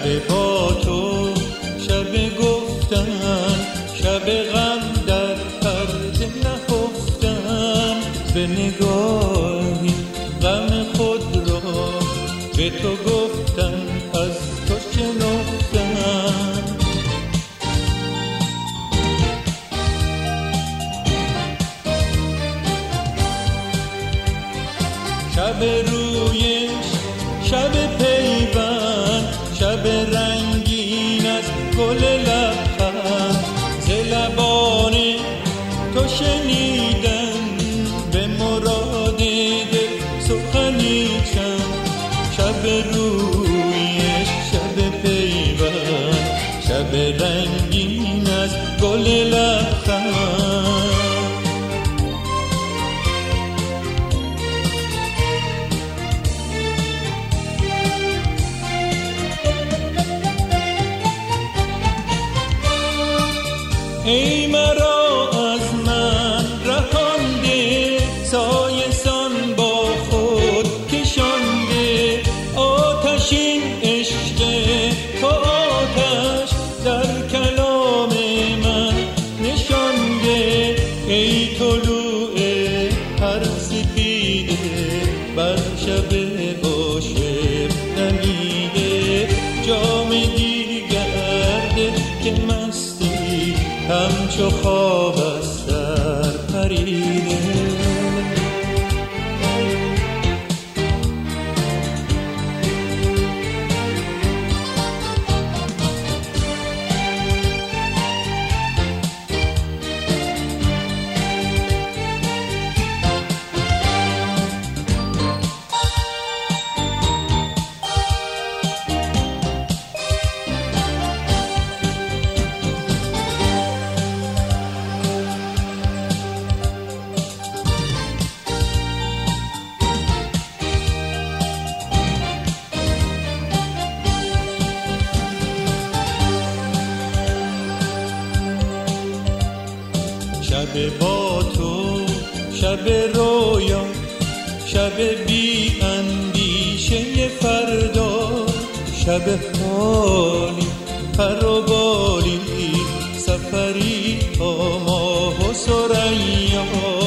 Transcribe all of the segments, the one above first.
شب با تو، شب گفتن، شب غم در پرده نهفتن، به نگاهی غم خود را به تو گفتن، از تو شنفتن. شب رویش، شب پیوند، شب رنگین از گل لبخند، ز لبان تو شنیدن به مراد دل سخنی چند. شب رویش، شب پیوند، شب رنگین از گل لبخند. ای مرا از من رهانده، سایه سان با خود کشانده، آتشین عشق تو آتش در کلام من نشانده. ای طلوع هر سپیده بر شب عاشق دمیده، جام دیگر ده که مستی همچو خواب از سر پریده. شب با تو، شب رویا، شب بی اندیشه فردا، شب خالی پر و بالی، سفری تا ماه و ثریا.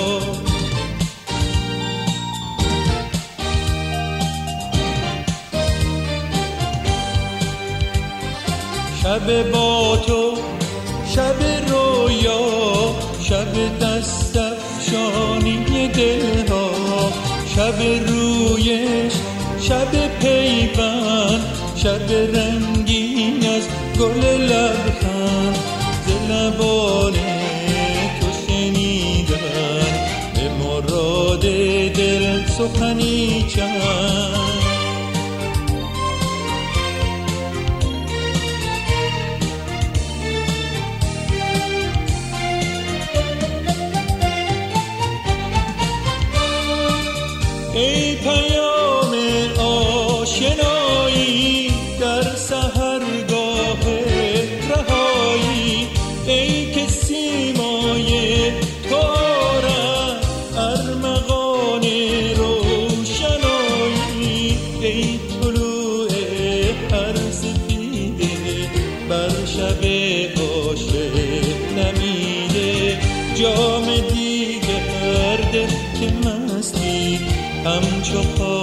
شب با تو، شب رویا، شب دست افشانی دلها، شب رویش، شب پیوند، شب رنگین از گل لبخند، ز لبان تو شنیدن به مراد دل سخنی چند. ای پیام آشنایی در سحرگاه رهایی، ای که سیمای تو آرد ارمغان روشنایی، ای طلوع هر سپیده بر شب عاشق نمیده، جام دیگر ده که مستی همچو